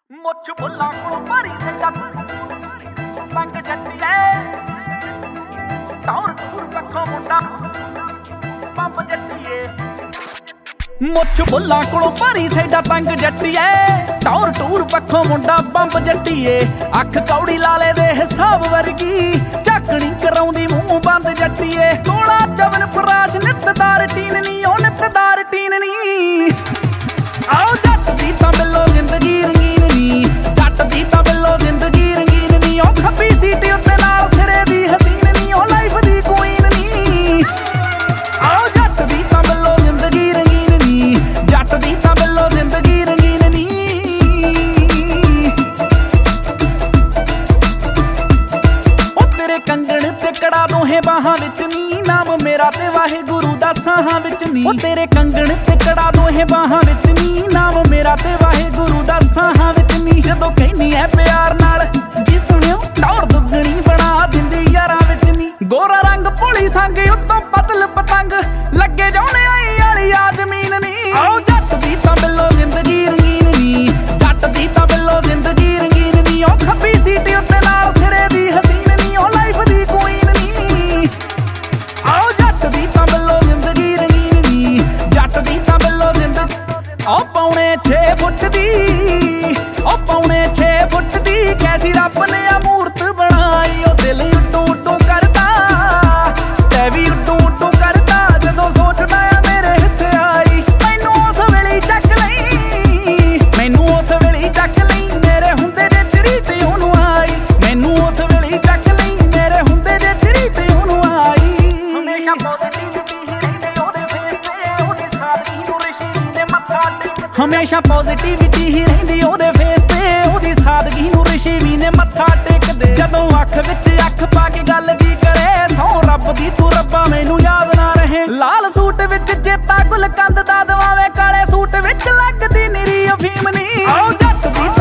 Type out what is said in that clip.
ਮੁੱਛ ਬੁੱਲਾਂ ਕੋਲ ਭਾਰੀ ਸੈਂਡਾ ਤੰਗ ਜੱਟੀਏ ਟੌਰ ਟੂਰ ਪੱਖੋਂ ਮੁੰਡਾ ਪੰਪ ਜੱਟੀਏ ਮੁੱਛ ਬੁੱਲਾਂ ਕੋਲੋਂ ਭਾਰੀ ਸੈਂਡਾ ਤੰਗ ਜੱਟੀਏ ਟੌਰ ਟੂਰ ਪੱਖੋਂ ਮੁੰਡਾ ਬੰਬ ਜੱਟੀਏ ਅੱਖ ਕੌੜੀ ਲਾਲੇ ਦੇ ਹਿਸਾਬ ਵਰਗੀ ਝਾਕਣੀ ਕਰਾਉਂਦੀ ਮੂੰਹ ਬੰਦ ਜੱਟੀਏ ਕੋਲਾ ਚਵਨ ਫਰਾਸ਼ ਨਿੱਤਦਾਰ ਟੀਨ ਨੀ ਉਹ ਨਿੱਤਦਾਰ ਟੀਨ ਨੀ ਆਓ ਜੱਟ ਦੀ ਤਾਂ ਬਿੱਲੋ ਜ਼ਿੰਦਗੀ ਰੰਗੀਨ ਨੀ ਜੱਟ ਦੀ ਤਾਂ ਬਿੱਲੋ ਜ਼ਿੰਦਗੀ ਰੰਗੀਨ ਨੀ ਉਹ ਖੱਬੀ ਸੀਟ ਉੱਤੇ ਨਾਲ ਸਿਰੇ ਦੀ ਹਸੀਨ ਨੀ ਉਹ ਲਾਈਫ ਦੀ ਕੁਈਨ ਨੀ ਆਓ ਜੱਟ ਦੀ ਤਾਂ ਬਿੱਲੋ ਜ਼ਿੰਦਗੀ ਰੰਗੀਨ ਨੀ ਜੱਟ ਦੀ ਤਾਂ ਬਿੱਲੋ ਜ਼ਿੰਦਗੀ ਰੰਗੀਨ ਨੀ ਉਹ ਤੇਰੇ ਕੰਗਣ ਤੇ ਕੜਾ ਦੋਹੇ ਬਾਹਾਂ ਵਿੱਚ ਨੀ ਨਾਮ ਮੇਰਾ ਤੇ ਵਾਹਿਗੁਰੂ ਦਾ ਸਾਹਾਂ ਵਿੱਚ ਨੀ ਉਹ ਤੇਰੇ ਕੰਗਣ ਤੇ ਕੜਾ ਦੋਹੇ ਬਾਹਾਂ ਵਿੱਚ ਨੀ ਨਾਮ ਮੇਰਾ ਤੇ ਵਾਹਿਗੁਰੂ ਦਾ ਸਾਹਾਂ ਵਿੱਚ ਨੀ ਜਦੋਂ ਕਹਿਨੀ ਐ ਪਿਆਰ ਨਾਲ ਜੀ ਸੁਣਿਓ ਟੌਰ ਦੁੱਗਣੀ ਬਣਾ ਦਿੰਦੀ ਯਾਰਾਂ ਵਿੱਚ ਨੀ ਗੋਰਾ ਰੰਗ ਭੋਲੀ ਸੰਗ ਉੱਤੋਂ ਪਤਲ ਪਤੰਗ ਲੱਗੇ ਜਾਉਣੇ ਆਈ ਵਾਲੀ ਆ ਜ਼ਮੀਨ ਨੀ ਆਓ ਜੱਟ ਦੀ ਤਾਂ ਬਿੱਲੋ ਜ਼ਿੰਦਗੀ ਰੰਗੀਨ ਨੀ ਜੱਟ ਦੀ ਤਾਂ ਬਿੱਲੋ ਜ਼ਿੰਦਗੀ ਰੰਗੀਨ ਨੀ ਉਹ ਖੱਬੀ ਸੀਟ ਉੱਤੇ ਨਾਲ ਸਿਰੇ ਦੀ ਹਸੀਨ ਨੀ ਉਹ ਲਾਈਫ ਦੀ ਕੁਈਨ ਨੀ ਆਓ ਜੱਟ ਦੀ ਤਾਂ ਬਿੱਲੋ ਜ਼ਿੰਦਗੀ ਰੰਗੀਨ ਨੀ ਜੱਟ ਦੀ ਤਾਂ ਬਿੱਲੋ ਜ਼ਿੰਦਗੀ ਉਹ ਪੌਣੇ 6 ਫੁੱਟ ਦੀ ਉਹ ਪੌਣੇ 6 ਫੁੱਟ ਦੀ ਕੈਸੀ ਰੱਬ ਨੇ ਆ ਮੂਰਤ ਬਣਾਈ ਉਹ ਦਿਲ ਉੱਡੂ ਉੱਡੂ ਕਰਦਾ ਤੇ ਵੀ ਉੱਡੂ ਉੱਡੂ ਕਰਦਾ ਜਦੋਂ ਸੋਚਦਾ ਆ ਮੇਰੇ ਹਿੱਸੇ ਆਈ ਮੈਨੂੰ ਉਸ ਵੇਲੇ ਚੱਕ ਲਈ ਮੈਨੂੰ ਉਸ ਵੇਲੇ ਚੱਕ ਲਈ ਮੇਰੇ ਹੁੰਦੇ ਜੇ ਚਰੀ ਤੇ ਉਹਨੂੰ ਆਈ ਮੈਨੂੰ ਉਸ ਵੇਲੇ ਚੱਕ ਲਈ ਮੇਰੇ ਹੁੰਦੇ ਜੇ ਚਰੀ ਤੇ ਉਹਨੂੰ ਆਈ ਹਮੇਸ਼ਾ ਪੋਜ਼ਿਟਿਵਿਟੀ ਹੀ ਰਹਿੰਦੇ ਉਹਦੇ ਫੇਸ ਤੇ ਉਹਦੀ ਸਾਦਗੀ ਨੂੰ ਰਿਸ਼ੀ ਨੇ ਮੱਥਾ ਟੇਕ ਹਮੇਸ਼ਾ ਪੋਜ਼ਿਟਿਵਿਟੀ ਹੀ ਰਹਿੰਦੀ ਉਹਦੇ ਫੇਸ ਤੇ ਉਹਦੀ ਸਾਦਗੀ ਨੂੰ ਰਿਸ਼ੀ ਵੀ ਨੇ ਮੱਥਾ ਟੇਕਦੇ ਜਦੋਂ ਅੱਖ ਵਿੱਚ ਅੱਖ ਪਾ ਕੇ ਗੱਲ ਦੀ ਕਰੇ ਸੌ ਰੱਬ ਦੀ ਤੂੰ ਰੱਬਾ ਮੈਨੂੰ ਯਾਦ ਨਾ ਰਹੇ ਲਾਲ ਸੂਟ ਵਿੱਚ ਚੇਤਾ ਗੁਲਕੰਦ ਦਾ ਦਵਾਵੇ ਕਾਲੇ ਸੂਟ ਵਿੱਚ ਲੱਗਦੀ ਨਿਰੀ ਅਫੀਮ ਨੀ ਆਓ ਜੱਟ ਦੀ